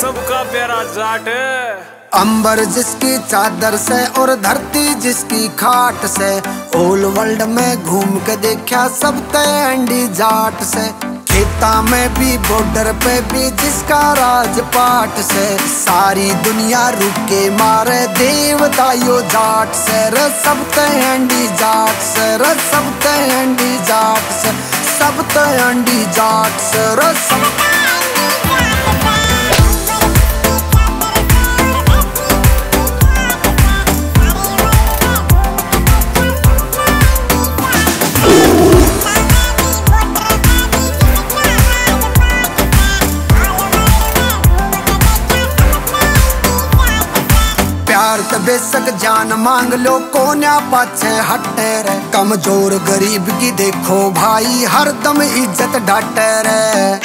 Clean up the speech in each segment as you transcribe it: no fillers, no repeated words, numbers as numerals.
सबका प्यारा जाट। अंबर जिसकी चादर से और धरती जिसकी खाट से, ऑल वर्ल्ड में घूम के देखा सब तंडी जाट से। खेता में भी बॉर्डर पे भी जिसका राजपाट से, सारी दुनिया रुक के मारे देवता यो जाट से। रे सब तंडी जाट से, रे सब तंडी जाट से, सब तंडी जाट से, रे सब। प्यार तो बेशक जान मांग लो कोन्या पाछे हटे रे, कमजोर गरीब की देखो भाई हरदम इज्जत डाटे रे।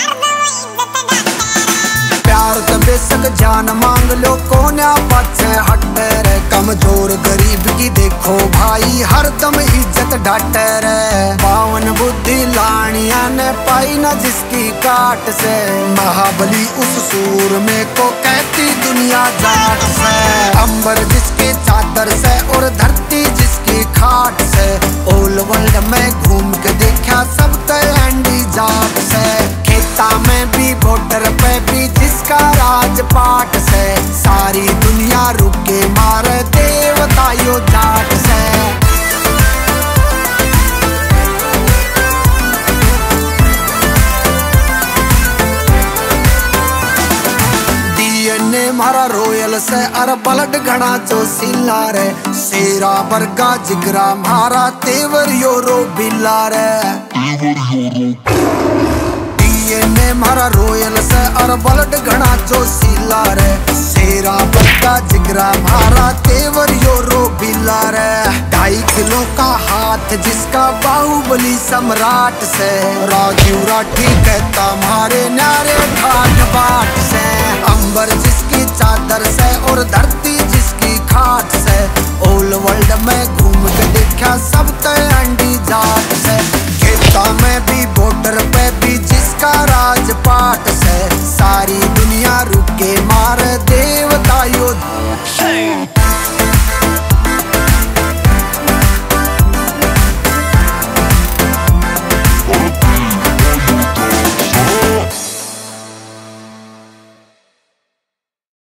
प्यार तो बेशक जान मांग लो कोन्या पाछे हटे रे, कमजोर गरीब की देखो भाई हरदम इज्जत डाटे रे। पावन बुद्धि लानिया ने पाई न जिसकी काट से, महाबली उस सूर में को कहती दुनिया जाट से। अंबर जिसके चादर से और धरती जिसकी खाट से, ऑल वर्ल्ड में घूम के देखा सब तंडी जाट से। खेता में भी बॉर्डर पे भी जिसका राजपाट से, सारी दुनिया रुक के मारे देवता यो जाट से। मारा रोयल से अर ब्लड घना जोशीला रे, शेरा बरगा जिगरा मारा तेवर योरो बिल्ला रे। डीएनए मारा रोयल से अर ब्लड घना जोशीला रे, शेरा बरगा जिगरा मारा तेवर योरो बिल्ला रे। 2.5 किलो का हाथ जिसका बाहुबली सम्राट से, राजू राठी कहता मारे नारे ठाट बाट से। अंबर जिसकी चादर से और धरती जिसकी खाट से, ऑल वर्ल्ड में घूम के देखा सब तंडी जाट से। खेता में भी बॉर्डर पे भी जिसका राजपाट से, सारी दुनिया रुक के मारे देवता यो।